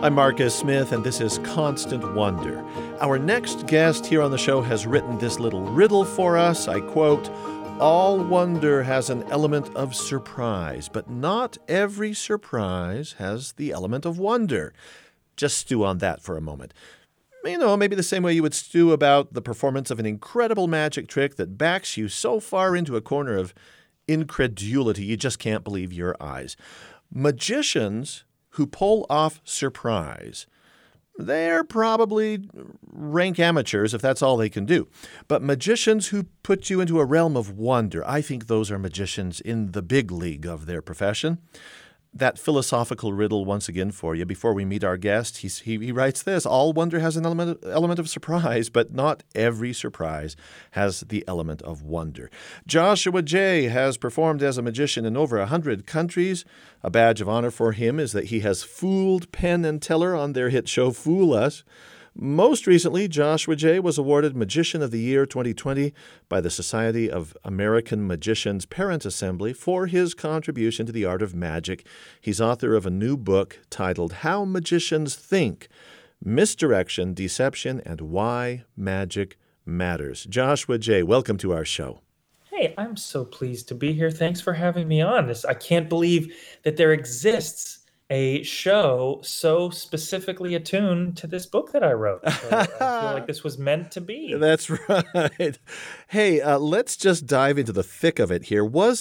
I'm Marcus Smith, and this is Constant Wonder. Our next guest here on the show has written this little riddle for us. I quote, "All wonder has an element of surprise, but not every surprise has the element of wonder." Just stew on that for a moment. You know, maybe the same way you would stew about the performance of an incredible magic trick that backs you so far into a corner of incredulity you just can't believe your eyes. Magicians who pull off surprise, they're probably rank amateurs if that's all they can do. But magicians who put you into a realm of wonder, I think those are magicians in the big league of their profession. That philosophical riddle once again for you before we meet our guest. He writes this: all wonder has an element of surprise, but not every surprise has the element of wonder. Joshua Jay has performed as a magician in over 100 countries. A badge of honor for him is that he has fooled Penn and Teller on their hit show Fool Us. Most recently, Joshua Jay was awarded Magician of the Year 2020 by the Society of American Magicians Parent Assembly for his contribution to the art of magic. He's author of a new book titled How Magicians Think: Misdirection, Deception, and Why Magic Matters. Joshua Jay, welcome to our show. Hey, I'm so pleased to be here. Thanks for having me on. I can't believe that there exists a show so specifically attuned to this book that I wrote. So I feel like this was meant to be. That's right. Hey, let's just dive into the thick of it here.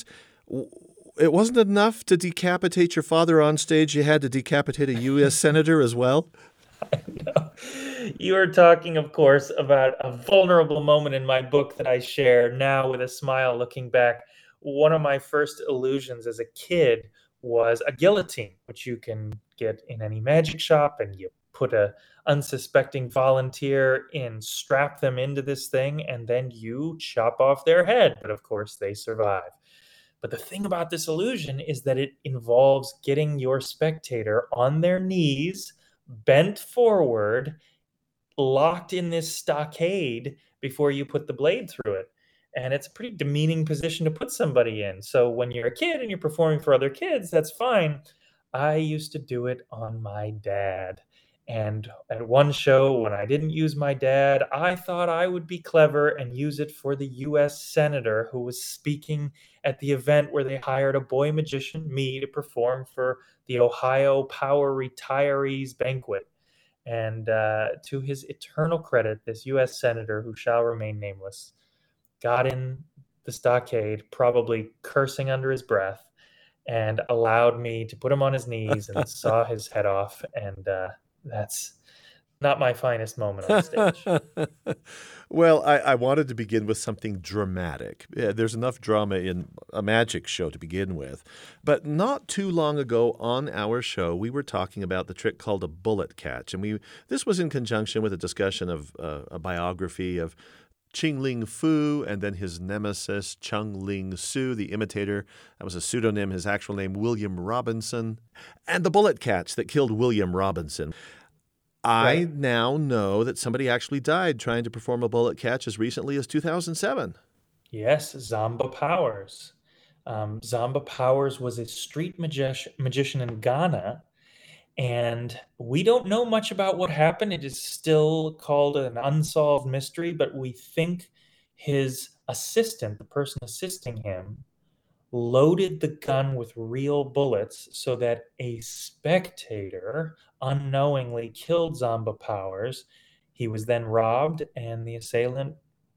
It wasn't enough to decapitate your father on stage, you had to decapitate a U.S. senator as well? I know. You are talking, of course, about a vulnerable moment in my book that I share now with a smile looking back. One of my first illusions as a kid was a guillotine, which you can get in any magic shop, and you put a unsuspecting volunteer in, strap them into this thing, and then you chop off their head. But of course, they survive. But the thing about this illusion is that it involves getting your spectator on their knees, bent forward, locked in this stockade before you put the blade through it. And it's a pretty demeaning position to put somebody in. So when you're a kid and you're performing for other kids, that's fine. I used to do it on my dad. And at one show, when I didn't use my dad, I thought I would be clever and use it for the U.S. senator who was speaking at the event where they hired a boy magician, me, to perform for the Ohio Power Retirees Banquet. And to his eternal credit, this U.S. senator, who shall remain nameless, got in the stockade, probably cursing under his breath, and allowed me to put him on his knees and saw his head off. And that's not my finest moment on stage. Well, I wanted to begin with something dramatic. Yeah, there's enough drama in a magic show to begin with. But not too long ago on our show, we were talking about the trick called a bullet catch. And this was in conjunction with a discussion of a biography of Ching-Ling Fu and then his nemesis, Chung-Ling Soo, the imitator. That was a pseudonym, his actual name, William Robinson. And the bullet catch that killed William Robinson. I now know that somebody actually died trying to perform a bullet catch as recently as 2007. Yes, Zamba Powers. Zamba Powers was a street magician in Ghana. And we don't know much about what happened. It is still called an unsolved mystery, but we think his assistant, the person assisting him, loaded the gun with real bullets so that a spectator unknowingly killed Zamba Powers. He was then robbed, and the assailant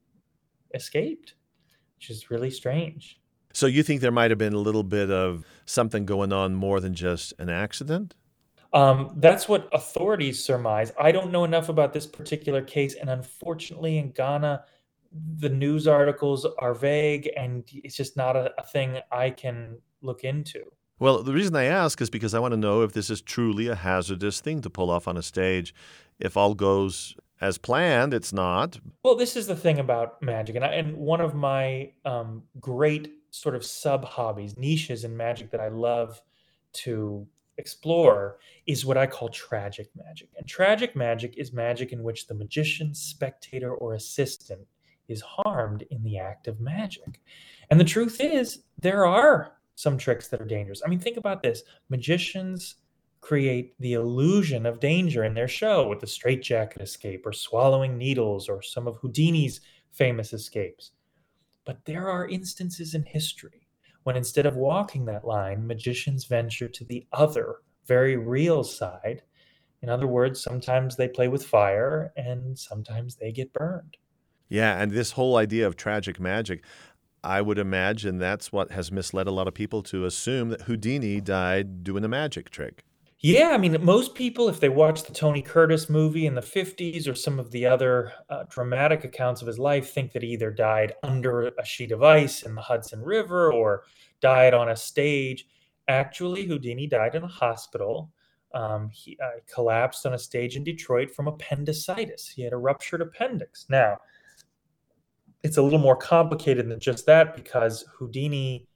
escaped, which is really strange. So you think there might have been a little bit of something going on more than just an accident? That's what authorities surmise. I don't know enough about this particular case, and unfortunately in Ghana, the news articles are vague, and it's just not a thing I can look into. Well, the reason I ask is because I want to know if this is truly a hazardous thing to pull off on a stage. If all goes as planned, it's not. Well, this is the thing about magic, and one of my great sort of sub-hobbies, niches in magic that I love to explore is what I call tragic magic. And tragic magic is magic in which the magician, spectator, or assistant is harmed in the act of magic. And the truth is, there are some tricks that are dangerous. I mean, think about this. Magicians create the illusion of danger in their show with the straitjacket escape or swallowing needles or some of Houdini's famous escapes. But there are instances in history when instead of walking that line, magicians venture to the other, very real side. In other words, sometimes they play with fire and sometimes they get burned. Yeah, and this whole idea of tragic magic, I would imagine that's what has misled a lot of people to assume that Houdini died doing a magic trick. Yeah, I mean, most people, if they watch the Tony Curtis movie in the 50s or some of the other dramatic accounts of his life, think that he either died under a sheet of ice in the Hudson River or died on a stage. Actually, Houdini died in a hospital. He collapsed on a stage in Detroit from appendicitis. He had a ruptured appendix. Now, it's a little more complicated than just that because Houdini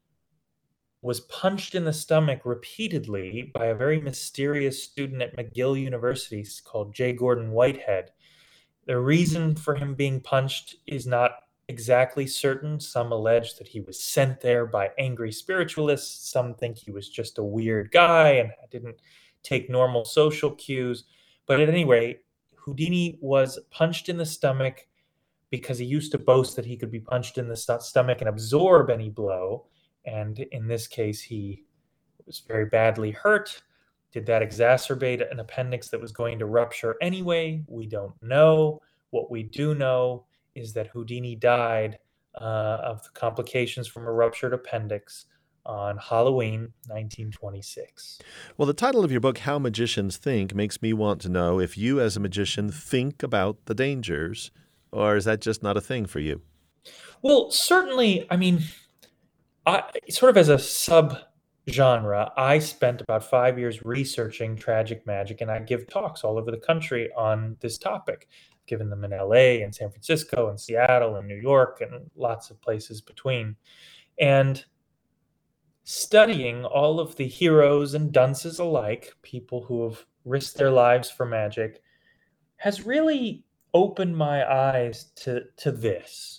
was punched in the stomach repeatedly by a very mysterious student at McGill University called J. Gordon Whitehead. The reason for him being punched is not exactly certain. Some allege that he was sent there by angry spiritualists. Some think he was just a weird guy and didn't take normal social cues. But at any rate, Houdini was punched in the stomach because he used to boast that he could be punched in the stomach and absorb any blow. And in this case, he was very badly hurt. Did that exacerbate an appendix that was going to rupture anyway? We don't know. What we do know is that Houdini died of the complications from a ruptured appendix on Halloween 1926. Well, the title of your book, How Magicians Think, makes me want to know if you as a magician think about the dangers, or is that just not a thing for you? Well, certainly, I mean, sort of as a sub-genre, I spent about 5 years researching tragic magic, and I give talks all over the country on this topic. I've given them in LA and San Francisco and Seattle and New York and lots of places between. And studying all of the heroes and dunces alike, people who have risked their lives for magic, has really opened my eyes to this.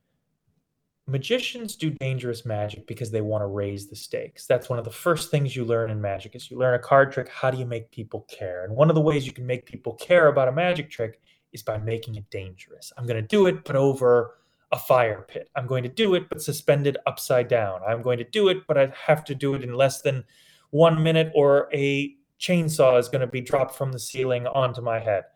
Magicians do dangerous magic because they want to raise the stakes. That's one of the first things you learn in magic is you learn a card trick. How do you make people care? And one of the ways you can make people care about a magic trick is by making it dangerous. I'm going to do it, but over a fire pit. I'm going to do it, but suspended upside down. I'm going to do it, but I have to do it in less than 1 minute or a chainsaw is going to be dropped from the ceiling onto my head.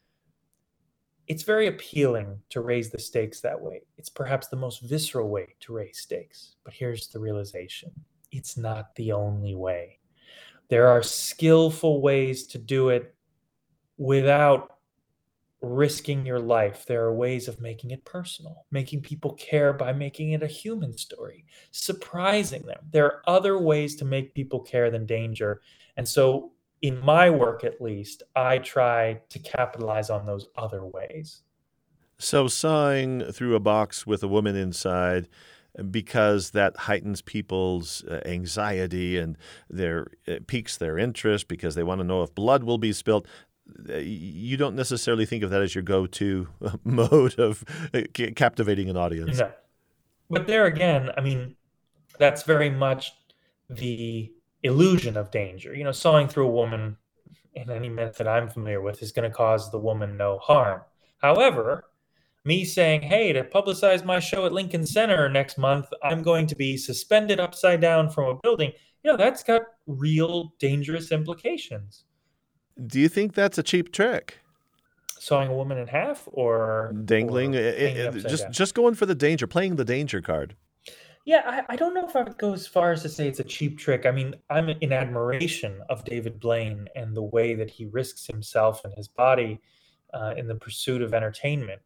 It's very appealing to raise the stakes that way. It's perhaps the most visceral way to raise stakes. But here's the realization. It's not the only way. There are skillful ways to do it without risking your life. There are ways of making it personal, making people care by making it a human story, surprising them. There are other ways to make people care than danger. And so in my work, at least, I try to capitalize on those other ways. So sawing through a box with a woman inside, because that heightens people's anxiety and it piques their interest because they want to know if blood will be spilled. You don't necessarily think of that as your go-to mode of captivating an audience. No. But there again, I mean, that's very much the illusion of danger. Sawing through a woman in any method I'm familiar with is going to cause the woman no harm. However, me saying, hey, to publicize my show at Lincoln Center next month, I'm going to be suspended upside down from a building, that's got real dangerous implications. Do you think that's a cheap trick? Sawing a woman in half or dangling? Just going for the danger, playing the danger card. Yeah, I don't know if I would go as far as to say it's a cheap trick. I mean, I'm in admiration of David Blaine and the way that he risks himself and his body in the pursuit of entertainment.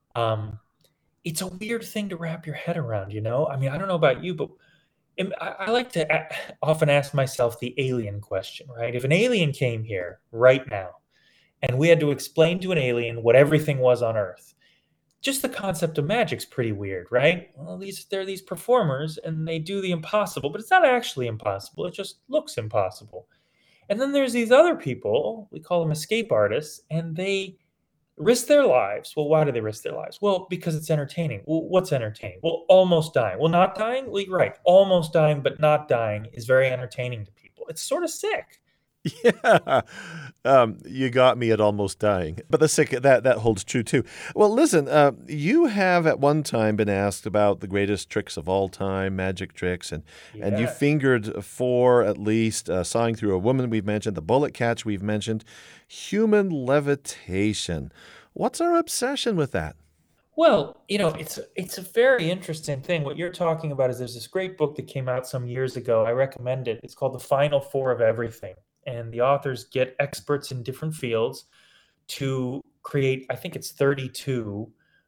It's a weird thing to wrap your head around, I mean, I don't know about you, but I like to often ask myself the alien question, right? If an alien came here right now and we had to explain to an alien what everything was on Earth, just the concept of magic's pretty weird, right? Well, they're these performers and they do the impossible, but it's not actually impossible. It just looks impossible. And then there's these other people, we call them escape artists, and they risk their lives. Well, why do they risk their lives? Well, because it's entertaining. Well, what's entertaining? Well, almost dying. Well, not dying? Well, you're right. Almost dying, but not dying is very entertaining to people. It's sort of sick. Yeah, you got me at almost dying, but that holds true too. Well, listen, you have at one time been asked about the greatest tricks of all time, magic tricks, and you Yes. fingered four at least: sawing through a woman, we've mentioned; the bullet catch, we've mentioned; human levitation. What's our obsession with that? Well, it's a very interesting thing. What you're talking about is there's this great book that came out some years ago. I recommend it. It's called The Final Four of Everything. And the authors get experts in different fields to create, I think it's 32,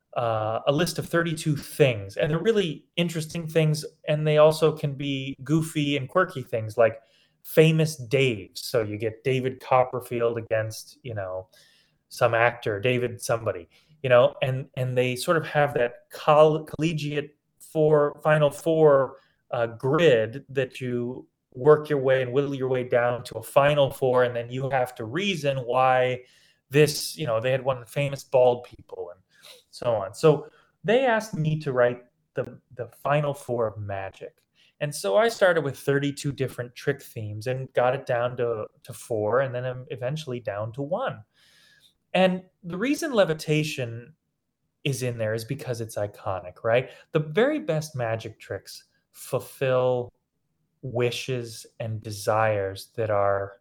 a list of 32 things. And they're really interesting things. And they also can be goofy and quirky things like famous Daves. So you get David Copperfield against, some actor, David somebody, and they sort of have that collegiate final four grid that you work your way and whittle your way down to a final four, and then you have to reason why this, they had one of the famous bald people and so on. So they asked me to write the final four of magic. And so I started with 32 different trick themes and got it down to four, and then eventually down to one. And the reason levitation is in there is because it's iconic, right? The very best magic tricks fulfill wishes and desires that are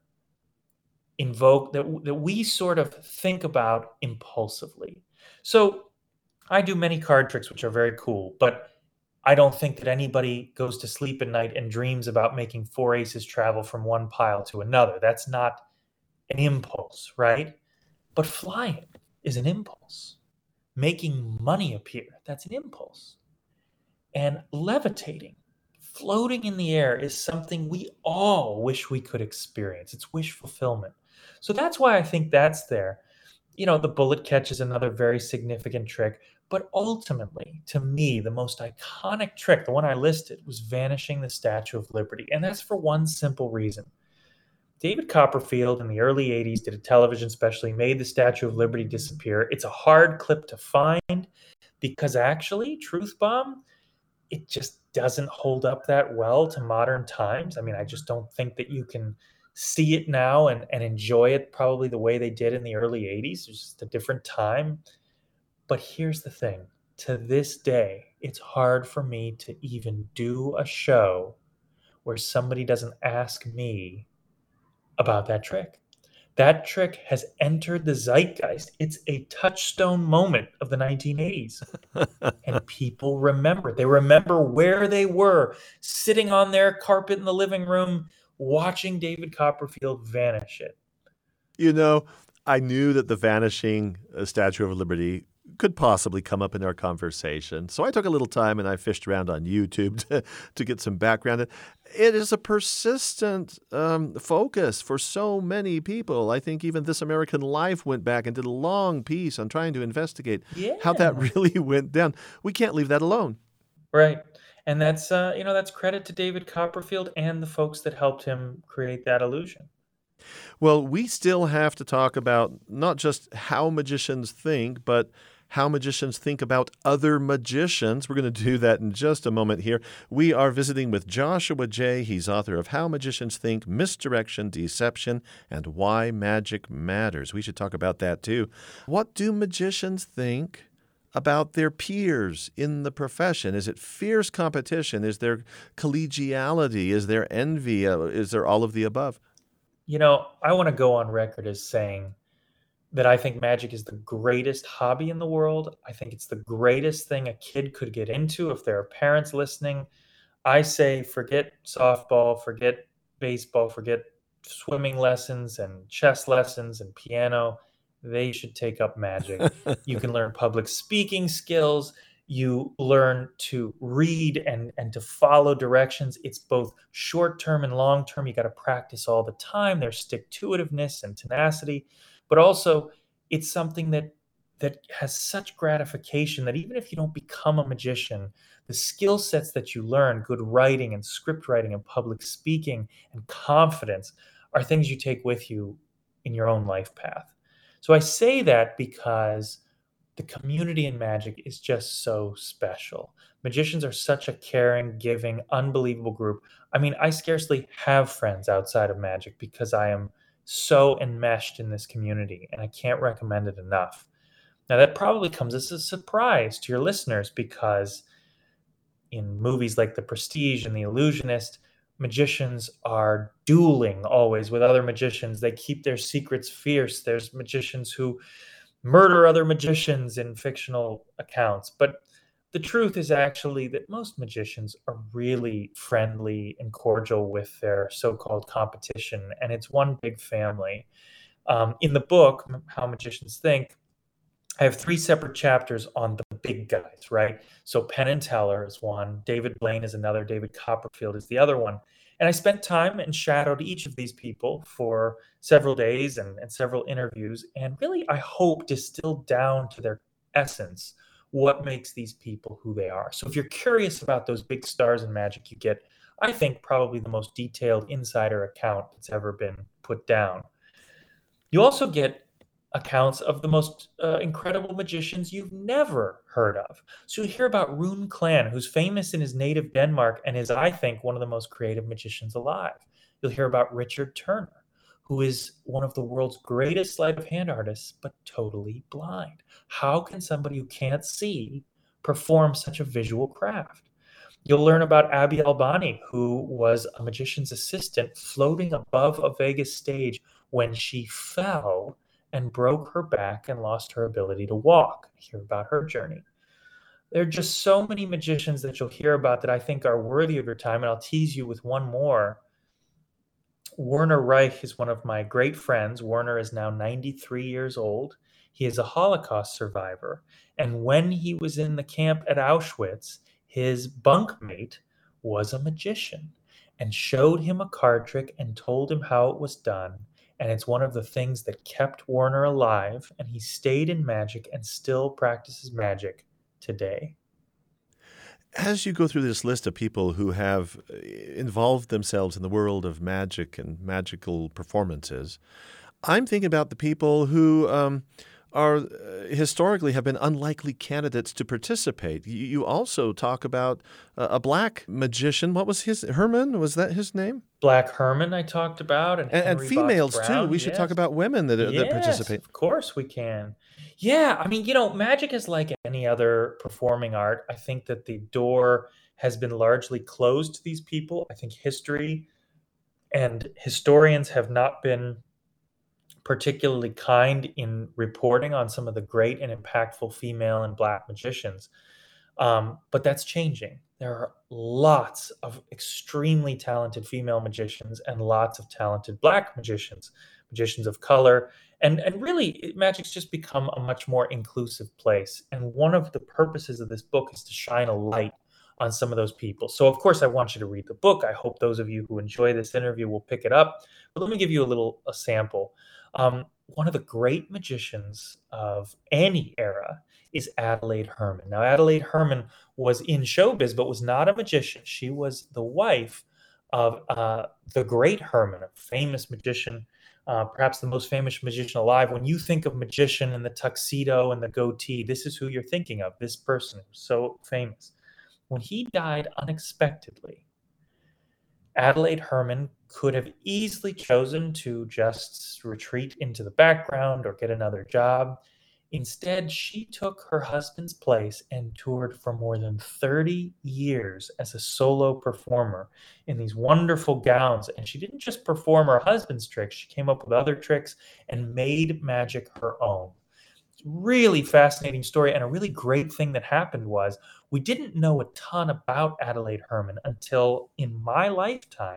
invoked, that we sort of think about impulsively. So I do many card tricks, which are very cool, but I don't think that anybody goes to sleep at night and dreams about making four aces travel from one pile to another. That's not an impulse, right? But flying is an impulse. Making money appear, that's an impulse. And levitating, floating in the air, is something we all wish we could experience. It's wish fulfillment. So that's why I think that's there. The bullet catch is another very significant trick. But ultimately, to me, the most iconic trick, the one I listed, was vanishing the Statue of Liberty. And that's for one simple reason. David Copperfield in the early 80s did a television special. He made the Statue of Liberty disappear. It's a hard clip to find because actually, Truth Bomb, it just doesn't hold up that well to modern times. I mean, I just don't think that you can see it now and enjoy it probably the way they did in the early 80s. It's just a different time. But here's the thing, to this day, it's hard for me to even do a show where somebody doesn't ask me about that trick. That trick has entered the zeitgeist. It's a touchstone moment of the 1980s. And people remember. They remember where they were, sitting on their carpet in the living room, watching David Copperfield vanish it. You know, I knew that the vanishing Statue of Liberty could possibly come up in our conversation. So I took a little time and I fished around on YouTube to get some background. It is a persistent focus for so many people. I think even This American Life went back and did a long piece on trying to investigate how that Yeah. really went down. We can't leave that alone. Right. And that's credit to David Copperfield and the folks that helped him create that illusion. Well, we still have to talk about not just how magicians think, but how magicians think about other magicians. We're going to do that in just a moment here. We are visiting with Joshua Jay. He's author of How Magicians Think, Misdirection, Deception, and Why Magic Matters. We should talk about that too. What do magicians think about their peers in the profession? Is it fierce competition? Is there collegiality? Is there envy? Is there all of the above? I want to go on record as saying that I think magic is the greatest hobby in the world. I think it's the greatest thing a kid could get into if there are parents listening. I say forget softball, forget baseball, forget swimming lessons and chess lessons and piano. They should take up magic. You can learn public speaking skills. You learn to read and to follow directions. It's both short term and long term. You got to practice all the time. There's stick to itiveness and tenacity, but also it's something that has such gratification that even if you don't become a magician, the skill sets that you learn, good writing and script writing and public speaking and confidence, are things you take with you in your own life path. So I say that because the community in magic is just so special. Magicians are such a caring, giving, unbelievable group. I mean, I scarcely have friends outside of magic because I am so enmeshed in this community, and I can't recommend it enough. Now, that probably comes as a surprise to your listeners because in movies like The Prestige and The Illusionist, magicians are dueling always with other magicians. They keep their secrets fierce. There's magicians who murder other magicians in fictional accounts. But the truth is actually that most magicians are really friendly and cordial with their so called competition, and it's one big family. In the book, How Magicians Think, I have three separate chapters on the big guys, right? So Penn and Teller is one, David Blaine is another, David Copperfield is the other one. And I spent time and shadowed each of these people for several days and several interviews, and really, I hope, distilled down to their essence what makes these people who they are. So if you're curious about those big stars in magic, you get, I think, probably the most detailed insider account that's ever been put down. You also get accounts of the most incredible magicians you've never heard of. So you hear about Rune Klan, who's famous in his native Denmark and is, I think, one of the most creative magicians alive. You'll hear about Richard Turner, who is one of the world's greatest sleight of hand artists, but totally blind. How can somebody who can't see perform such a visual craft? You'll learn about Abby Albani, who was a magician's assistant floating above a Vegas stage when she fell and broke her back and lost her ability to walk. Hear about her journey. There are just so many magicians that you'll hear about that I think are worthy of your time, and I'll tease you with one more. Werner Reich is one of my great friends. Werner is now 93 years old. He is a Holocaust survivor. And when he was in the camp at Auschwitz, his bunkmate was a magician and showed him a card trick and told him how it was done. And it's one of the things that kept Werner alive, and he stayed in magic and still practices magic today. As you go through this list of people who have involved themselves in the world of magic and magical performances, I'm thinking about the people who are historically have been unlikely candidates to participate. You also talk about a black magician. What was his? Herman? Was that his name? Black Herman I talked about, and Henry females Box too. Brown. We should Yes. talk about women that Yes, participate. of course we can. Yeah, I mean, magic is like any other performing art. I think that the door has been largely closed to these people. I think history and historians have not been particularly kind in reporting on some of the great and impactful female and black magicians. But that's changing. There are lots of extremely talented female magicians and lots of talented black magicians, magicians of color. And really, magic's just become a much more inclusive place. And one of the purposes of this book is to shine a light on some of those people. So, of course, I want you to read the book. I hope those of you who enjoy this interview will pick it up. But let me give you a sample. One of the great magicians of any era is Adelaide Herman. Now, Adelaide Herman was in showbiz, but was not a magician. She was the wife of the great Herman, a famous magician, perhaps the most famous magician alive. When you think of magician and the tuxedo and the goatee, this is who you're thinking of, this person who's so famous. When he died unexpectedly, Adelaide Herman could have easily chosen to just retreat into the background or get another job. Instead, she took her husband's place and toured for more than 30 years as a solo performer in these wonderful gowns. And she didn't just perform her husband's tricks, she came up with other tricks and made magic her own. Really fascinating story, and a really great thing that happened was we didn't know a ton about Adelaide Herman until in my lifetime.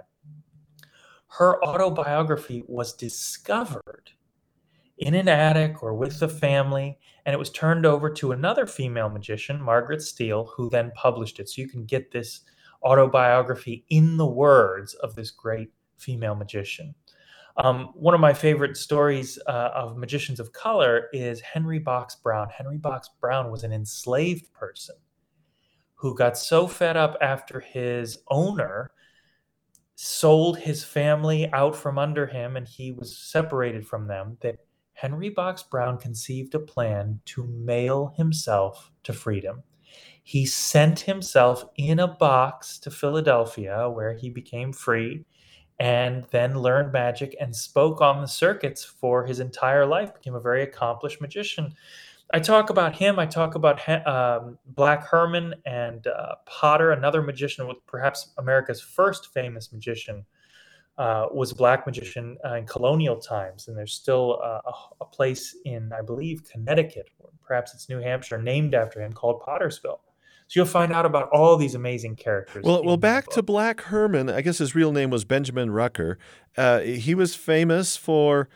Her autobiography was discovered in an attic or with the family, and it was turned over to another female magician, Margaret Steele, who then published it. So you can get this autobiography in the words of this great female magician. One of my favorite stories of magicians of color is Henry Box Brown. Henry Box Brown was an enslaved person who got so fed up after his owner sold his family out from under him and he was separated from them that Henry Box Brown conceived a plan to mail himself to freedom. He sent himself in a box to Philadelphia where he became free. and then learned magic and spoke on the circuits for his entire life, became a very accomplished magician. I talk about him. I talk about Black Herman and Potter, another magician, with perhaps America's first famous magician, was a black magician in colonial times. And there's still a place in, I believe, Connecticut, or perhaps it's New Hampshire, named after him, called Pottersville. So you'll find out about all these amazing characters Well, in my back to book. Black Herman. I guess his real name was Benjamin Rucker. He was famous for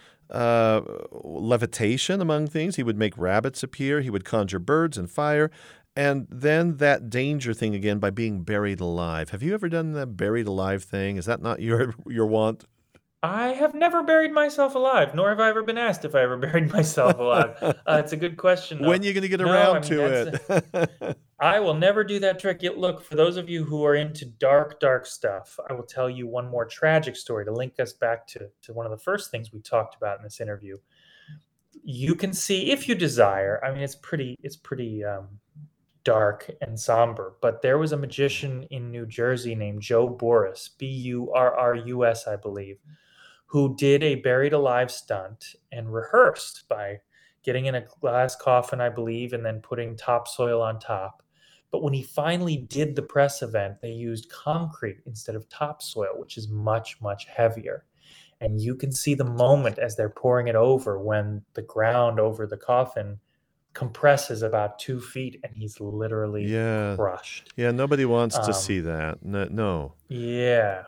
levitation, among things. He would make rabbits appear. He would conjure birds and fire. And then that danger thing again by being buried alive. Have you ever done the buried alive thing? Is that not your want? I have never buried myself alive, nor have I ever been asked if I ever buried myself alive. It's a good question, When though. are you going to get No, I around mean, to it? I will never do that trick. Look, for those of you who are into dark, dark stuff, I will tell you one more tragic story to link us back to one of the first things we talked about in this interview. You can see, if you desire, I mean, it's pretty dark and somber, but there was a magician in New Jersey named Joe Burrus, Burrus, I believe, who did a buried alive stunt and rehearsed by getting in a glass coffin, I believe, and then putting topsoil on top. But when he finally did the press event, they used concrete instead of topsoil, which is much, much heavier. And you can see the moment as they're pouring it over, when the ground over the coffin compresses about 2 feet and he's literally Yeah. crushed. Yeah, nobody wants to Um, see that. No. yeah.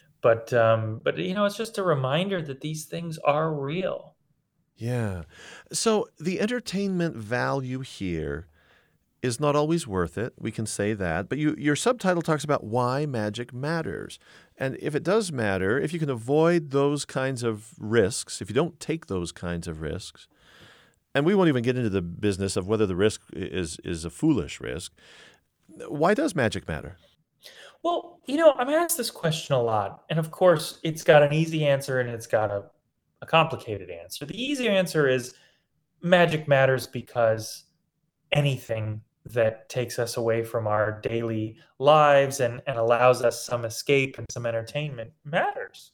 But it's just a reminder that these things are real. Yeah. So the entertainment value here is not always worth it. We can say that. But your subtitle talks about why magic matters. And if it does matter, if you can avoid those kinds of risks, if you don't take those kinds of risks, and we won't even get into the business of whether the risk is a foolish risk, why does magic matter? Well, I'm asked this question a lot, and of course, it's got an easy answer and it's got a complicated answer. The easy answer is magic matters because anything that takes us away from our daily lives and allows us some escape and some entertainment matters.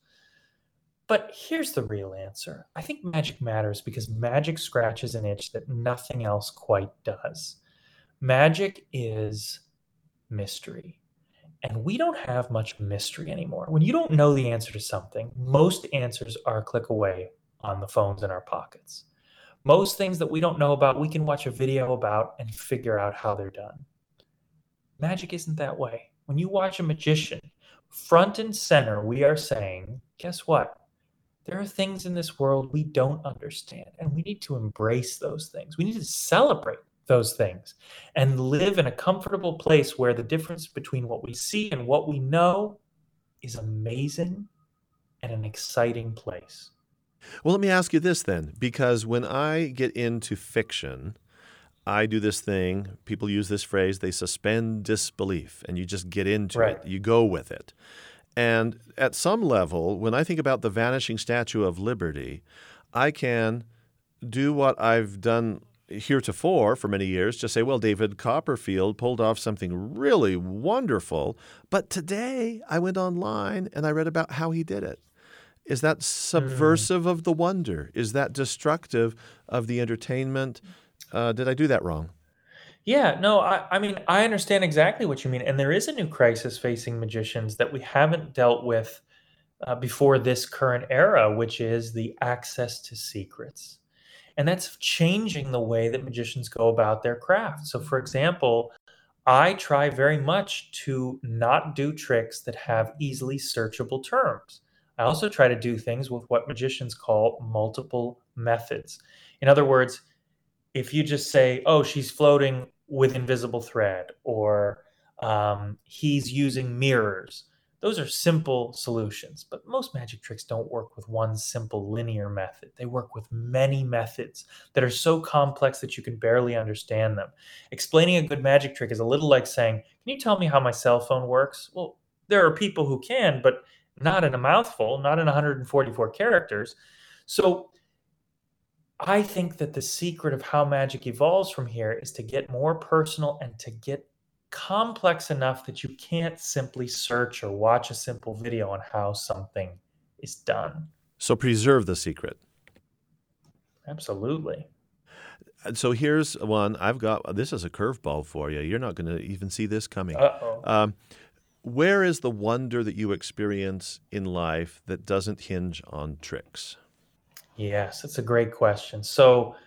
But here's the real answer. I think magic matters because magic scratches an itch that nothing else quite does. Magic is mystery. And we don't have much mystery anymore. When you don't know the answer to something, most answers are a click away on the phones in our pockets. Most things that we don't know about, we can watch a video about and figure out how they're done. Magic isn't that way. When you watch a magician, front and center, we are saying, guess what? There are things in this world we don't understand, and we need to embrace those things. We need to celebrate those things and live in a comfortable place where the difference between what we see and what we know is amazing and an exciting place. Well, let me ask you this then, because when I get into fiction, I do this thing, people use this phrase, they suspend disbelief, and you just get into Right. it, you go with it. And at some level, when I think about the vanishing Statue of Liberty, I can do what I've done heretofore for many years, just say, well, David Copperfield pulled off something really wonderful, but today I went online and I read about how he did it. Is that subversive of the wonder? Is that destructive of the entertainment? Did I do that wrong? Yeah, no, I mean, I understand exactly what you mean. And there is a new crisis facing magicians that we haven't dealt with before this current era, which is the access to secrets. And that's changing the way that magicians go about their craft. So, for example, I try very much to not do tricks that have easily searchable terms. I also try to do things with what magicians call multiple methods. In other words, if you just say, "Oh, she's floating with invisible thread," or "He's using mirrors," those are simple solutions. But most magic tricks don't work with one simple linear method. They work with many methods that are so complex that you can barely understand them. Explaining a good magic trick is a little like saying, "Can you tell me how my cell phone works?" Well, there are people who can, but not in a mouthful, not in 144 characters. So I think that the secret of how magic evolves from here is to get more personal and to get complex enough that you can't simply search or watch a simple video on how something is done. So preserve the secret. Absolutely. So here's one I've got. This is a curveball for you. You're not going to even see this coming. Uh-oh. Where is the wonder that you experience in life that doesn't hinge on tricks? Yes, that's a great question. So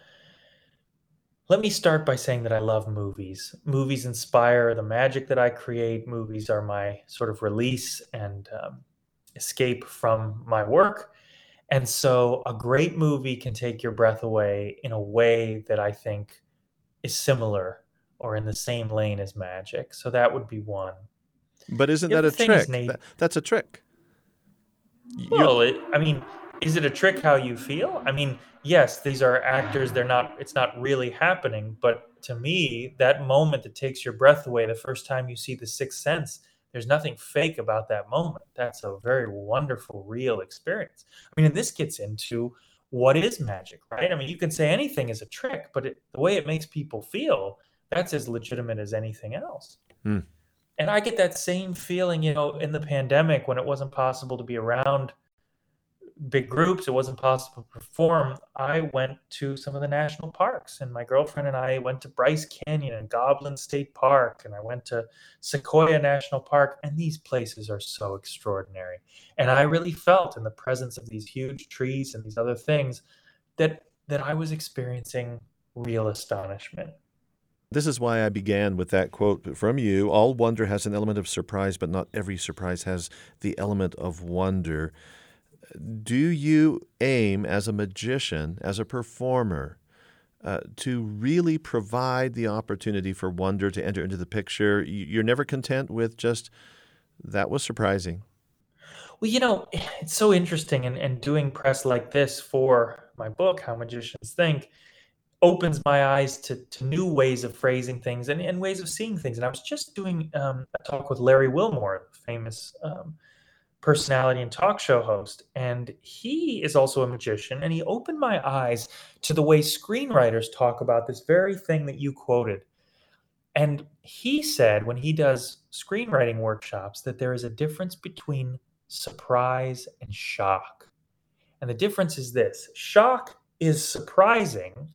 let me start by saying that I love movies. Movies inspire the magic that I create. Movies are my sort of release and escape from my work. And so a great movie can take your breath away in a way that I think is similar or in the same lane as magic. So that would be one. But isn't The that other a thing is, trick? Nate, That's a trick. You're, well, is it a trick how you feel? I mean, yes, these are actors. It's not really happening. But to me, that moment that takes your breath away the first time you see The Sixth Sense, there's nothing fake about that moment. That's a very wonderful, real experience. I mean, and this gets into what is magic, right? I mean, you can say anything is a trick, but the way it makes people feel, that's as legitimate as anything else. Hmm. And I get that same feeling, in the pandemic when it wasn't possible to be around big groups, it wasn't possible to perform. I went to some of the national parks, and my girlfriend and I went to Bryce Canyon and Goblin State Park, and I went to Sequoia National Park, and these places are so extraordinary. And I really felt in the presence of these huge trees and these other things that I was experiencing real astonishment. This is why I began with that quote from you. All wonder has an element of surprise, but not every surprise has the element of wonder. Do you aim as a magician, as a performer, to really provide the opportunity for wonder to enter into the picture? You're never content with just, that was surprising. Well, it's so interesting, and doing press like this for my book, How Magicians Think, opens my eyes to new ways of phrasing things and ways of seeing things. And I was just doing a talk with Larry Wilmore, the famous personality and talk show host. And he is also a magician. And he opened my eyes to the way screenwriters talk about this very thing that you quoted. And he said when he does screenwriting workshops that there is a difference between surprise and shock. And the difference is this: shock is surprising,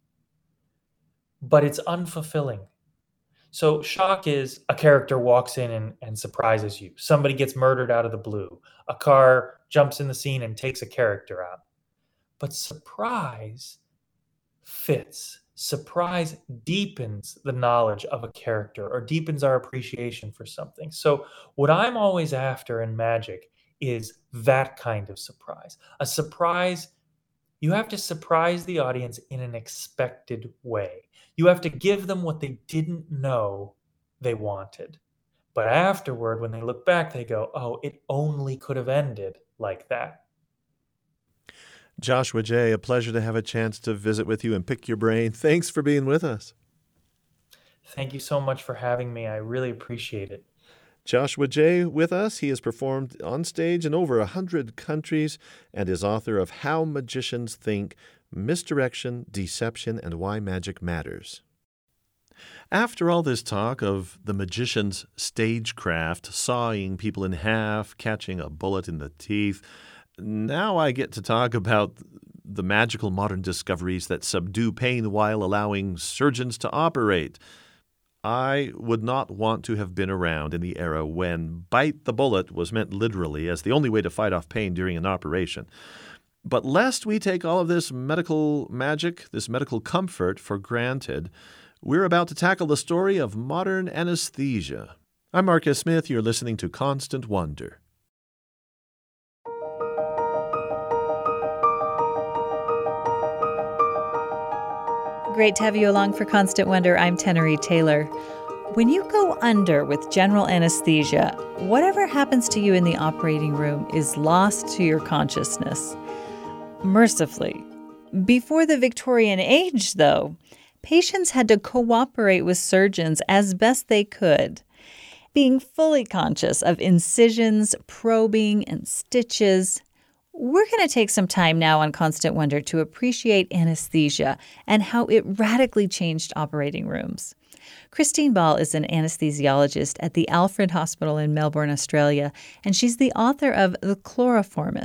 but it's unfulfilling. So shock is a character walks in and surprises you. Somebody gets murdered out of the blue. A car jumps in the scene and takes a character out. But surprise fits. Surprise deepens the knowledge of a character or deepens our appreciation for something. So what I'm always after in magic is that kind of surprise. A surprise, you have to surprise the audience in an expected way. You have to give them what they didn't know they wanted. But afterward, when they look back, they go, oh, it only could have ended like that. Joshua Jay, a pleasure to have a chance to visit with you and pick your brain. Thanks for being with us. Thank you so much for having me. I really appreciate it. Joshua Jay with us. He has performed on stage in over 100 countries and is author of How Magicians Think, Misdirection, Deception, and Why Magic Matters. After all this talk of the magician's stagecraft, sawing people in half, catching a bullet in the teeth, now I get to talk about the magical modern discoveries that subdue pain while allowing surgeons to operate. I would not want to have been around in the era when bite the bullet was meant literally as the only way to fight off pain during an operation. But lest we take all of this medical magic, this medical comfort for granted, we're about to tackle the story of modern anesthesia. I'm Marcus Smith. You're listening to Constant Wonder. Great to have you along for Constant Wonder. I'm Tenery Taylor. When you go under with general anesthesia, whatever happens to you in the operating room is lost to your consciousness. Mercifully. Before the Victorian age, though, patients had to cooperate with surgeons as best they could, being fully conscious of incisions, probing, and stitches. We're going to take some time now on Constant Wonder to appreciate anesthesia and how it radically changed operating rooms. Christine Ball is an anesthesiologist at the Alfred Hospital in Melbourne, Australia, and she's the author of The Chloroformist.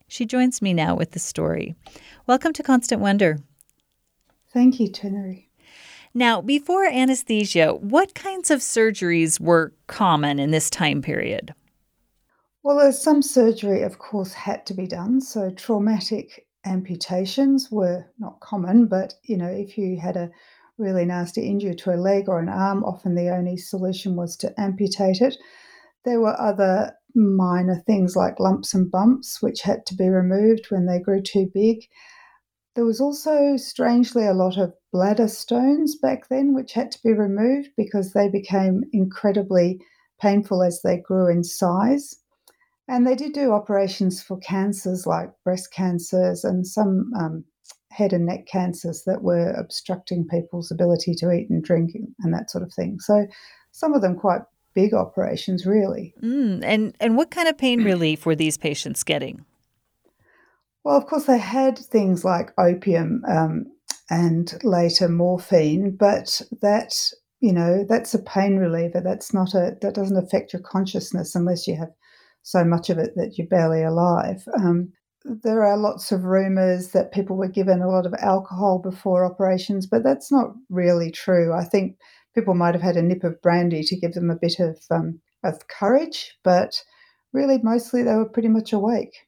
She joins me now with the story. Welcome to Constant Wonder. Thank you, Tenery. Now, before anesthesia, what kinds of surgeries were common in this time period? Well, some surgery, of course, had to be done. So traumatic amputations were not common, but, if you had a really nasty injury to a leg or an arm, often the only solution was to amputate it. There were other minor things like lumps and bumps, which had to be removed when they grew too big. There was also, strangely, a lot of bladder stones back then, which had to be removed because they became incredibly painful as they grew in size. And they did do operations for cancers like breast cancers and some head and neck cancers that were obstructing people's ability to eat and drink and that sort of thing. So some of them quite big operations, really. And what kind of pain relief were these patients getting? Well, of course, they had things like opium and later morphine, but that's a pain reliever. That doesn't affect your consciousness unless you have so much of it that you're barely alive. There are lots of rumours that people were given a lot of alcohol before operations, but that's not really true. I think people might have had a nip of brandy to give them a bit of courage, but really mostly they were pretty much awake.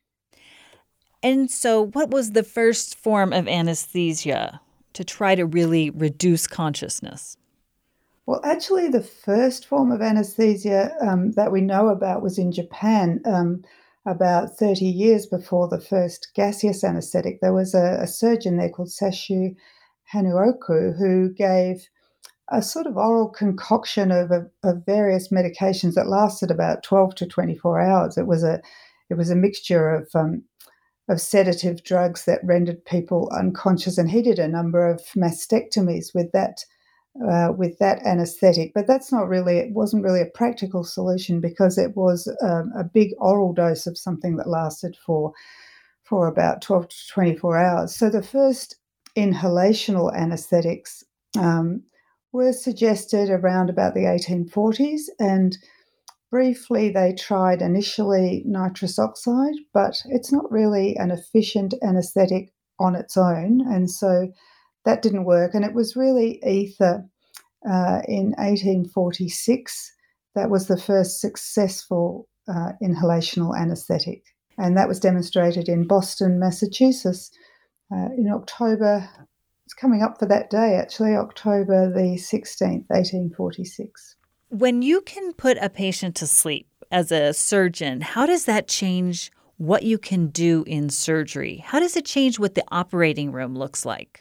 And so what was the first form of anesthesia to try to really reduce consciousness? Well, actually, the first form of anesthesia that we know about was in Japan about 30 years before the first gaseous anesthetic. There was a surgeon there called Sashu Hanuoku who gave a sort of oral concoction of various medications that lasted about 12 to 24 hours. It was a mixture of sedative drugs that rendered people unconscious, and he did a number of mastectomies with that anesthetic. But it wasn't really a practical solution because it was a big oral dose of something that lasted for about 12 to 24 hours. So the first inhalational anesthetics were suggested around about the 1840s, and briefly they tried initially nitrous oxide, but it's not really an efficient anesthetic on its own, and so that didn't work. And it was really ether in 1846 that was the first successful inhalational anesthetic, and that was demonstrated in Boston, Massachusetts in October. It's coming up for that day, actually, October the 16th, 1846. When you can put a patient to sleep as a surgeon, how does that change what you can do in surgery? How does it change what the operating room looks like?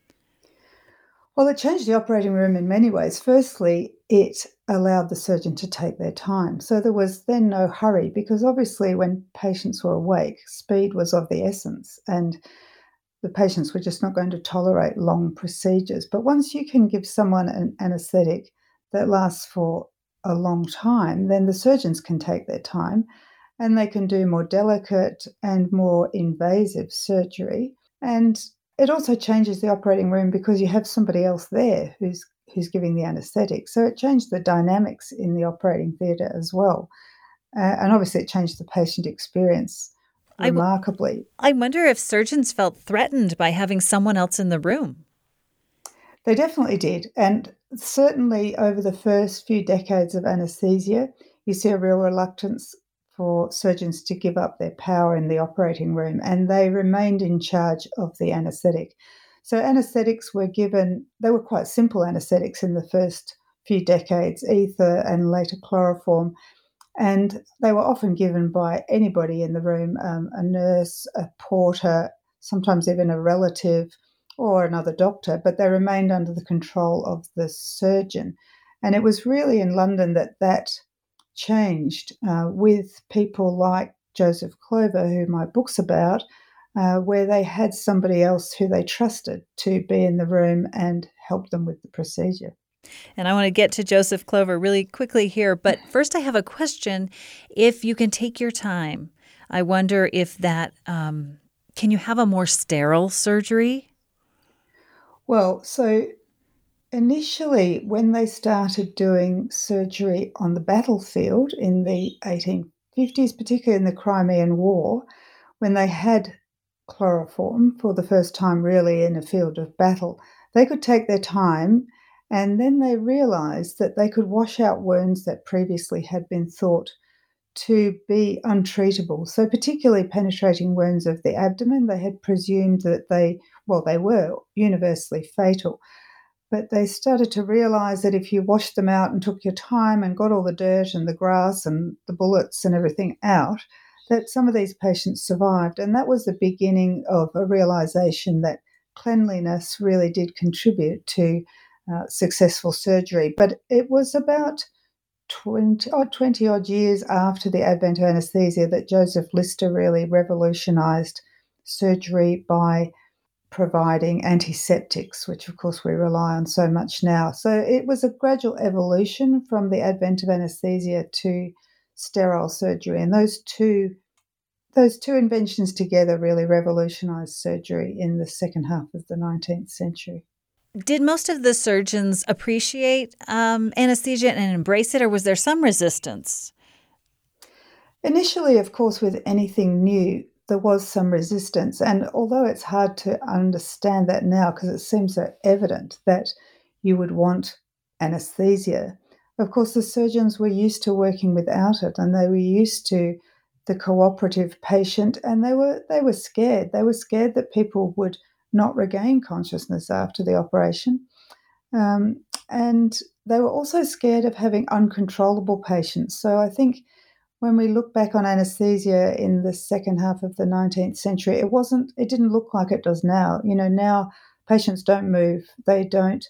Well, it changed the operating room in many ways. Firstly, it allowed the surgeon to take their time. So there was then no hurry because obviously when patients were awake, speed was of the essence and the patients were just not going to tolerate long procedures. But once you can give someone an anesthetic that lasts for a long time, then the surgeons can take their time and they can do more delicate and more invasive surgery. And it also changes the operating room because you have somebody else there who's giving the anesthetic. So it changed the dynamics in the operating theatre as well. And obviously it changed the patient experience remarkably. I wonder if surgeons felt threatened by having someone else in the room. They definitely did. And certainly over the first few decades of anesthesia, you see a real reluctance for surgeons to give up their power in the operating room, and they remained in charge of the anesthetic. So anesthetics were given, they were quite simple anesthetics in the first few decades, ether and later chloroform, and they were often given by anybody in the room, a nurse, a porter, sometimes even a relative or another doctor, but they remained under the control of the surgeon. And it was really in London that changed with people like Joseph Clover, who my book's about, where they had somebody else who they trusted to be in the room and help them with the procedure. And I want to get to Joseph Clover really quickly here, but first I have a question. If you can take your time, I wonder if that, can you have a more sterile surgery? Well, so initially, when they started doing surgery on the battlefield in the 1850s, particularly in the Crimean War, when they had chloroform for the first time really in a field of battle, they could take their time, and then they realised that they could wash out wounds that previously had been thought to be untreatable. So particularly penetrating wounds of the abdomen, they had presumed that they were universally fatal. But they started to realise that if you washed them out and took your time and got all the dirt and the grass and the bullets and everything out, that some of these patients survived. And that was the beginning of a realisation that cleanliness really did contribute to successful surgery. But it was about 20 odd years after the advent of anaesthesia that Joseph Lister really revolutionised surgery by providing antiseptics, which of course we rely on so much now. So it was a gradual evolution from the advent of anaesthesia to sterile surgery, and those two inventions together really revolutionised surgery in the second half of the 19th century. Did most of the surgeons appreciate anesthesia and embrace it, or was there some resistance? Initially, of course, with anything new, there was some resistance. And although it's hard to understand that now because it seems so evident that you would want anesthesia, of course, the surgeons were used to working without it, and they were used to the cooperative patient, and they were scared. They were scared that people would not regain consciousness after the operation. And they were also scared of having uncontrollable patients. So I think when we look back on anaesthesia in the second half of the 19th century, it didn't look like it does now. Now patients don't move, they don't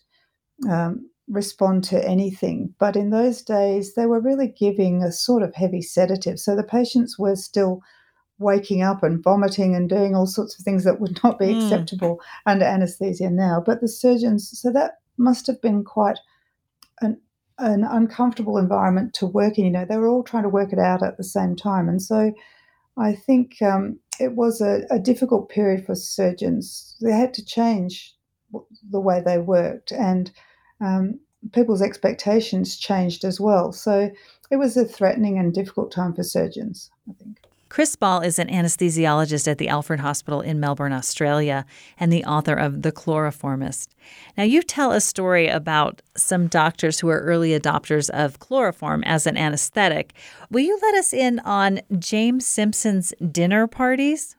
respond to anything. But in those days, they were really giving a sort of heavy sedative. So the patients were still waking up and vomiting and doing all sorts of things that would not be acceptable under anaesthesia now. But the surgeons, so that must have been quite an uncomfortable environment to work in. They were all trying to work it out at the same time. And so I think it was a difficult period for surgeons. They had to change the way they worked, and people's expectations changed as well. So it was a threatening and difficult time for surgeons, I think. Chris Ball is an anesthesiologist at the Alfred Hospital in Melbourne, Australia, and the author of The Chloroformist. Now, you tell a story about some doctors who are early adopters of chloroform as an anesthetic. Will you let us in on James Simpson's dinner parties?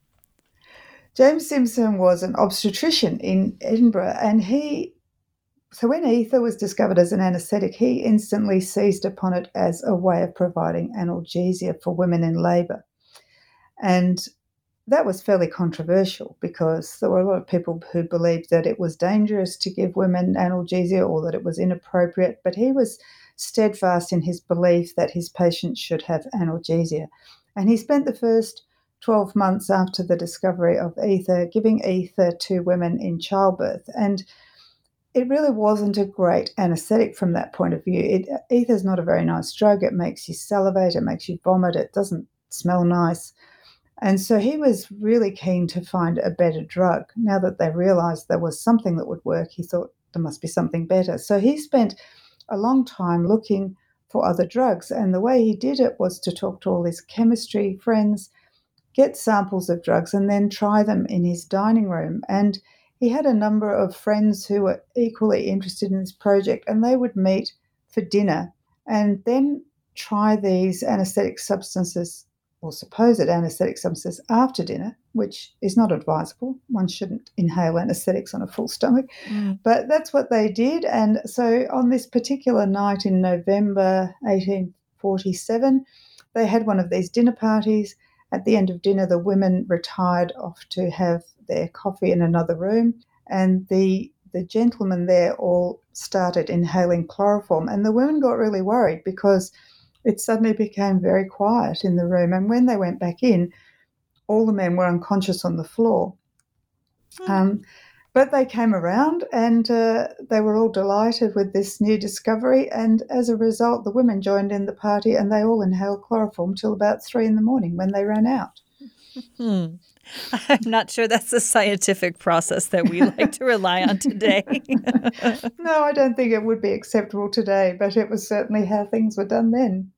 James Simpson was an obstetrician in Edinburgh, and so when ether was discovered as an anaesthetic, he instantly seized upon it as a way of providing analgesia for women in labour. And that was fairly controversial because there were a lot of people who believed that it was dangerous to give women analgesia or that it was inappropriate, but he was steadfast in his belief that his patients should have analgesia. And he spent the first 12 months after the discovery of ether giving ether to women in childbirth. And it really wasn't a great anaesthetic from that point of view. Ether is not a very nice drug. It makes you salivate, it makes you vomit, it doesn't smell nice. And so he was really keen to find a better drug. Now that they realised there was something that would work, he thought there must be something better. So he spent a long time looking for other drugs. And the way he did it was to talk to all his chemistry friends, get samples of drugs, and then try them in his dining room. And he had a number of friends who were equally interested in this project, and they would meet for dinner and then try these anaesthetic substances or supposed anaesthetic substances after dinner, which is not advisable. One shouldn't inhale anaesthetics on a full stomach. But that's what they did. And so on this particular night in November 1847, they had one of these dinner parties. At the end of dinner, the women retired off to have their coffee in another room, and the gentlemen there all started inhaling chloroform, and the women got really worried because it suddenly became very quiet in the room, and when they went back in, all the men were unconscious on the floor. But they came around, and they were all delighted with this new discovery, and as a result, the women joined in the party, and they all inhaled chloroform till about 3 a.m. when they ran out. Hmm. I'm not sure that's the scientific process that we like to rely on today. No, I don't think it would be acceptable today, but it was certainly how things were done then.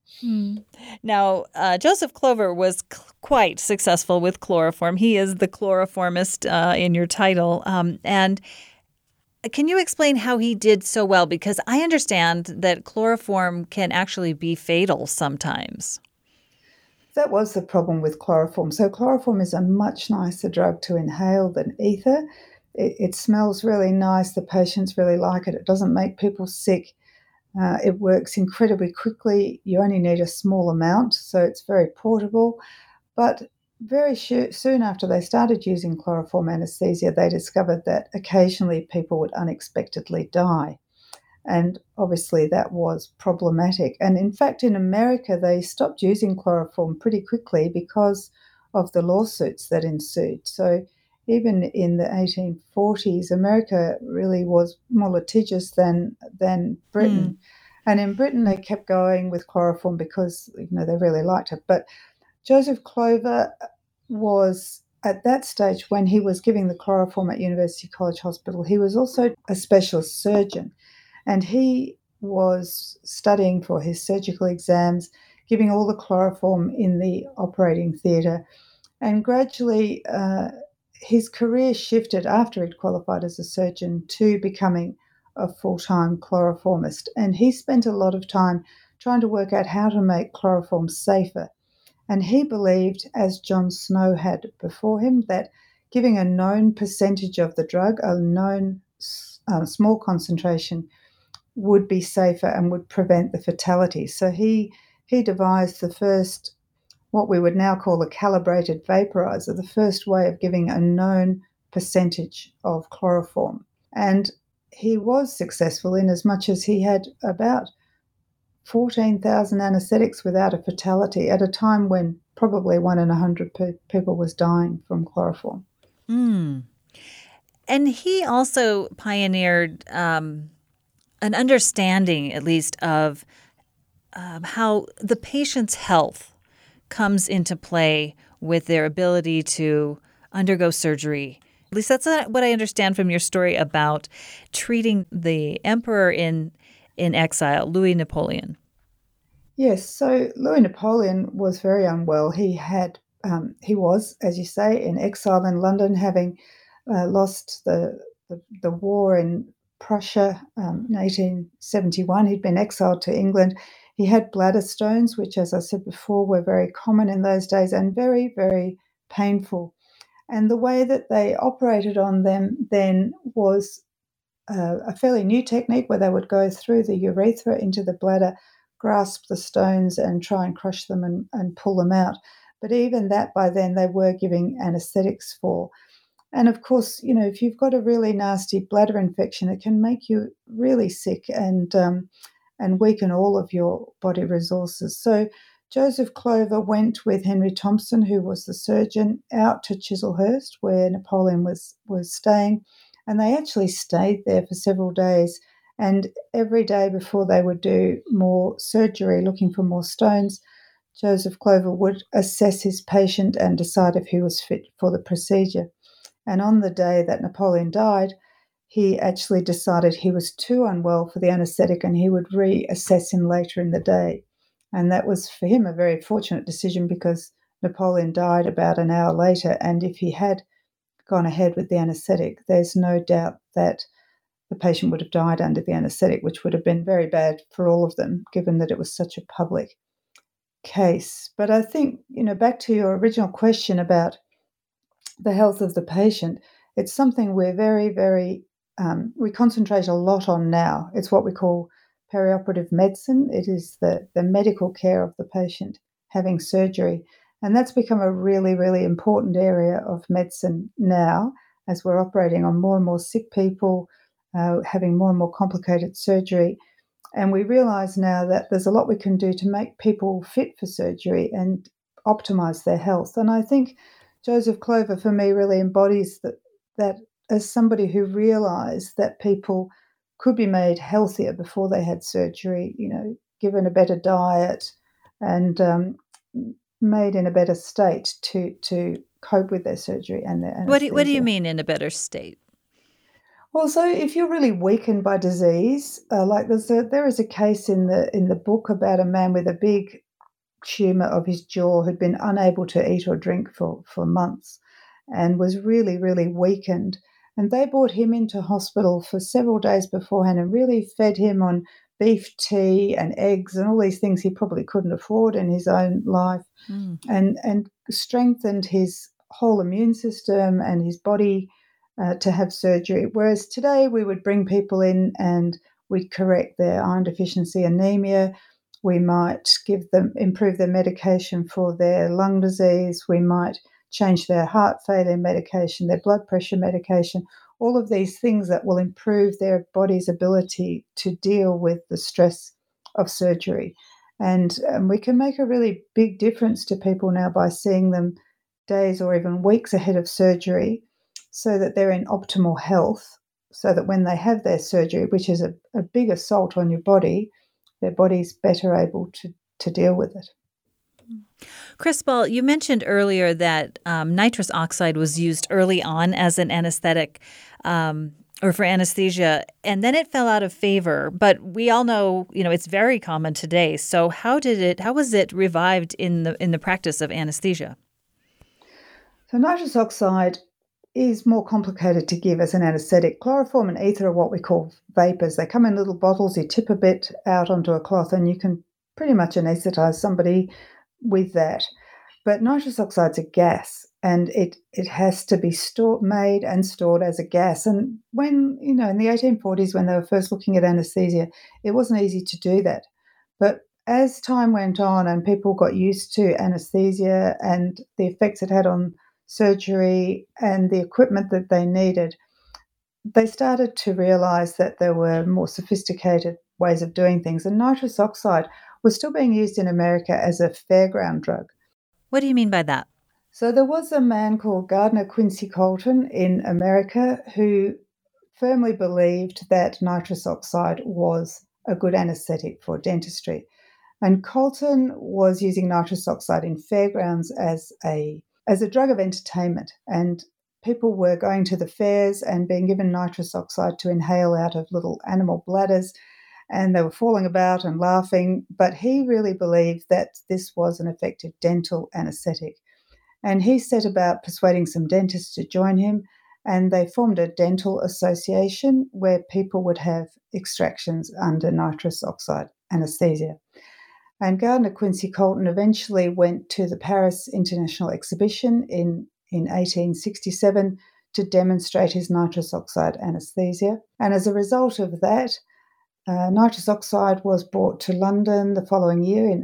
Now, Joseph Clover was quite successful with chloroform. He is the chloroformist in your title. And can you explain how he did so well? Because I understand that chloroform can actually be fatal sometimes. That was the problem with chloroform. So chloroform is a much nicer drug to inhale than ether. It smells really nice. The patients really like it. It doesn't make people sick. It works incredibly quickly. You only need a small amount, so it's very portable. But very soon after they started using chloroform anesthesia, they discovered that occasionally people would unexpectedly die. And obviously that was problematic. And in fact, in America, they stopped using chloroform pretty quickly because of the lawsuits that ensued. So even in the 1840s, America really was more litigious than Britain. And in Britain, they kept going with chloroform because they really liked it. But Joseph Clover was at that stage, when he was giving the chloroform at University College Hospital, he was also a specialist surgeon. And he was studying for his surgical exams, giving all the chloroform in the operating theatre. And gradually, his career shifted after he'd qualified as a surgeon to becoming a full-time chloroformist. And he spent a lot of time trying to work out how to make chloroform safer. And he believed, as John Snow had before him, that giving a known percentage of the drug, a known small concentration, would be safer and would prevent the fatality. So he devised the first, what we would now call a calibrated vaporizer, the first way of giving a known percentage of chloroform. And he was successful in as much as he had about 14,000 anaesthetics without a fatality at a time when probably 1 in 100 people was dying from chloroform. And he also pioneered an understanding, at least, of how the patient's health comes into play with their ability to undergo surgery. At least that's what I understand from your story about treating the emperor in exile, Louis Napoleon. Yes, so Louis Napoleon was very unwell. He was, as you say, in exile in London, having lost the war in Prussia in 1871. He'd been exiled to England. He had bladder stones, which, as I said before, were very common in those days and very, very painful. And the way that they operated on them then was a fairly new technique where they would go through the urethra into the bladder, grasp the stones and try and crush them and pull them out. But even that, by then, they were giving anaesthetics for. And of course, if you've got a really nasty bladder infection, it can make you really sick and weaken all of your body resources. So Joseph Clover went with Henry Thompson, who was the surgeon, out to Chislehurst, where Napoleon was staying. And they actually stayed there for several days. And every day before they would do more surgery, looking for more stones, Joseph Clover would assess his patient and decide if he was fit for the procedure. And on the day that Napoleon died, he actually decided he was too unwell for the anaesthetic and he would reassess him later in the day. And that was for him a very fortunate decision because Napoleon died about an hour later. And if he had gone ahead with the anaesthetic, there's no doubt that the patient would have died under the anaesthetic, which would have been very bad for all of them, given that it was such a public case. But I think, back to your original question about the health of the patient, it's something we're very, very, we concentrate a lot on now. It's what we call perioperative medicine. It is the medical care of the patient having surgery. And that's become a really, really important area of medicine now as we're operating on more and more sick people, having more and more complicated surgery. And we realise now that there's a lot we can do to make people fit for surgery and optimise their health. And I think Joseph Clover, for me, really embodies that as somebody who realised that people could be made healthier before they had surgery, given a better diet and made in a better state to cope with their surgery and their What do you anesthesia. mean in a better state? Well, so if you're really weakened by disease, like there is a case in the book about a man with a big tumor of his jaw who'd been unable to eat or drink for months and was really, really weakened. And they brought him into hospital for several days beforehand and really fed him on beef tea and eggs and all these things he probably couldn't afford in his own life, and strengthened his whole immune system and his body to have surgery. Whereas today we would bring people in and we'd correct their iron deficiency anemia. We might improve their medication for their lung disease. We might change their heart failure medication, their blood pressure medication, all of these things that will improve their body's ability to deal with the stress of surgery. And we can make a really big difference to people now by seeing them days or even weeks ahead of surgery so that they're in optimal health, so that when they have their surgery, which is a big assault on your body, their body's better able to deal with it. Crisbal, you mentioned earlier that nitrous oxide was used early on as an anesthetic or for anesthesia, and then it fell out of favor. But we all know, it's very common today. So how was it revived in the practice of anesthesia? So nitrous oxide is more complicated to give as an anesthetic. Chloroform and ether are what we call vapors. They come in little bottles. You tip a bit out onto a cloth and you can pretty much anesthetize somebody with that. But nitrous oxide's a gas, and it has to be made and stored as a gas. And when, in the 1840s, when they were first looking at anesthesia, it wasn't easy to do that. But as time went on and people got used to anesthesia and the effects it had on surgery and the equipment that they needed, they started to realize that there were more sophisticated ways of doing things. And nitrous oxide was still being used in America as a fairground drug. What do you mean by that? So there was a man called Gardner Quincy Colton in America who firmly believed that nitrous oxide was a good anesthetic for dentistry. And Colton was using nitrous oxide in fairgrounds as a drug of entertainment. And people were going to the fairs and being given nitrous oxide to inhale out of little animal bladders, and they were falling about and laughing. But he really believed that this was an effective dental anesthetic. And he set about persuading some dentists to join him, and they formed a dental association where people would have extractions under nitrous oxide anesthesia. And Gardner Quincy Colton eventually went to the Paris International Exhibition in 1867 to demonstrate his nitrous oxide anesthesia. And as a result of that, nitrous oxide was brought to London the following year in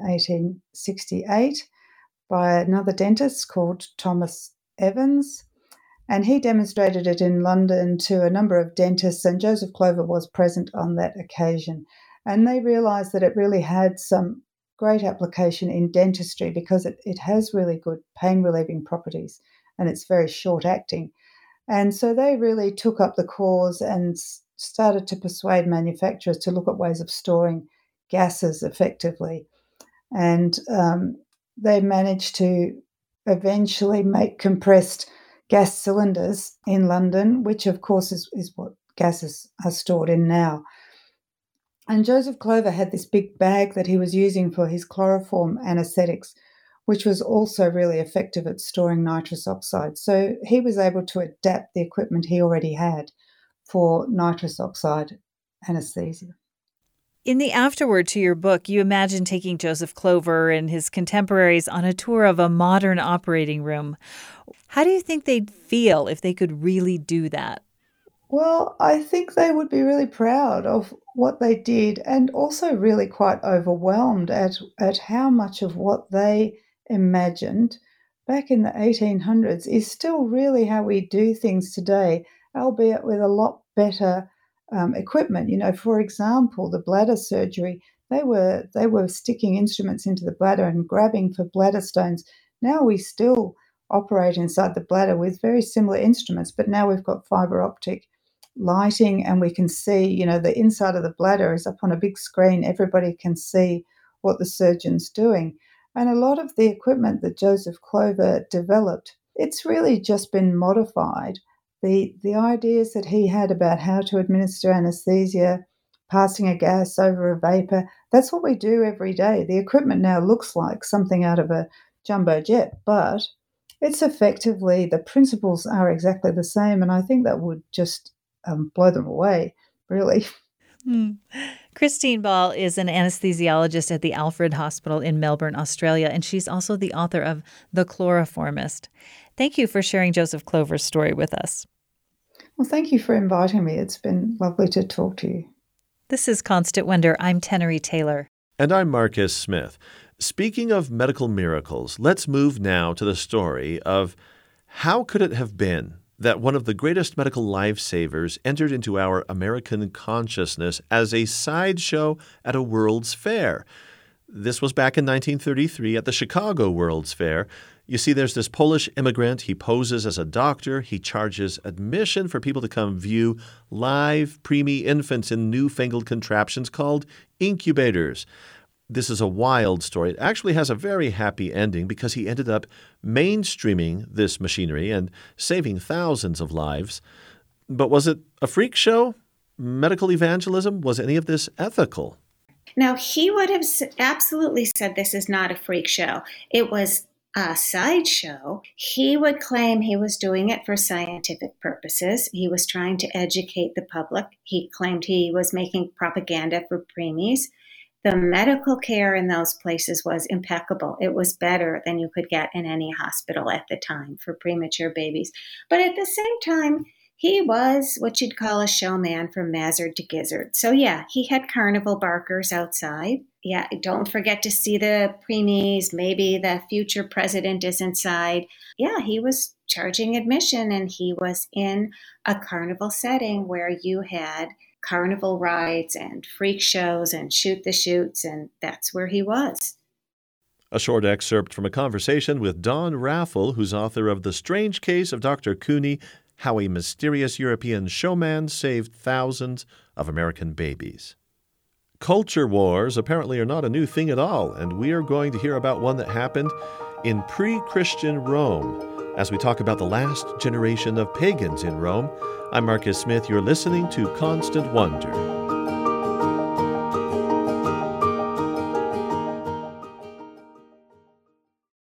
1868 by another dentist called Thomas Evans. And he demonstrated it in London to a number of dentists, and Joseph Clover was present on that occasion. And they realised that it really had some great application in dentistry because it has really good pain-relieving properties and it's very short-acting. And so they really took up the cause and started to persuade manufacturers to look at ways of storing gases effectively. And they managed to eventually make compressed gas cylinders in London, which of course is what gases are stored in now. And Joseph Clover had this big bag that he was using for his chloroform anesthetics, which was also really effective at storing nitrous oxide. So he was able to adapt the equipment he already had for nitrous oxide anesthesia. In the afterword to your book, you imagine taking Joseph Clover and his contemporaries on a tour of a modern operating room. How do you think they'd feel if they could really do that? Well, I think they would be really proud of what they did and also really quite overwhelmed at how much of what they imagined back in the 1800s is still really how we do things today, albeit with a lot better equipment. For example, the bladder surgery, they were sticking instruments into the bladder and grabbing for bladder stones. Now we still operate inside the bladder with very similar instruments, but now we've got fiber optic lighting and we can see, the inside of the bladder is up on a big screen. Everybody can see what the surgeon's doing. And a lot of the equipment that Joseph Clover developed It's really just been modified. The ideas that he had about how to administer anesthesia, passing a gas over a vapor, that's what we do every day. The equipment now looks like something out of a jumbo jet, but it's effectively, the principles are exactly the same. And I think that would just blow them away, really. Christine Ball is an anesthesiologist at the Alfred Hospital in Melbourne, Australia, and she's also the author of The Chloroformist. Thank you for sharing Joseph Clover's story with us. Well, thank you for inviting me. It's been lovely to talk to you. This is Constant Wonder. I'm Tenery Taylor. And I'm Marcus Smith. Speaking of medical miracles, let's move now to the story of how could it have been that one of the greatest medical lifesavers entered into our American consciousness as a sideshow at a World's Fair. This was back in 1933 at the Chicago World's Fair. You see, there's this Polish immigrant. He poses as a doctor. He charges admission for people to come view live preemie infants in newfangled contraptions called incubators. This is a wild story. It actually has a very happy ending because he ended up mainstreaming this machinery and saving thousands of lives. But was it a freak show? Medical evangelism? Was any of this ethical? Now, he would have absolutely said this is not a freak show. It was a sideshow. He would claim he was doing it for scientific purposes. He was trying to educate the public. He claimed he was making propaganda for preemies. The medical care in those places was impeccable. It was better than you could get in any hospital at the time for premature babies. But at the same time, he was what you'd call a showman from Mazard to Gizzard. So yeah, he had carnival barkers outside. Yeah, don't forget to see the preemies. Maybe the future president is inside. Yeah, he was charging admission, and he was in a carnival setting where you had carnival rides and freak shows and shoot the chutes, and that's where he was. A short excerpt from a conversation with Don Raffel, who's author of The Strange Case of Dr. Cooney, How a Mysterious European Showman Saved Thousands of American Babies. Culture wars apparently are not a new thing at all, and we are going to hear about one that happened in pre-Christian Rome as we talk about the last generation of pagans in Rome. I'm Marcus Smith. You're listening to Constant Wonder.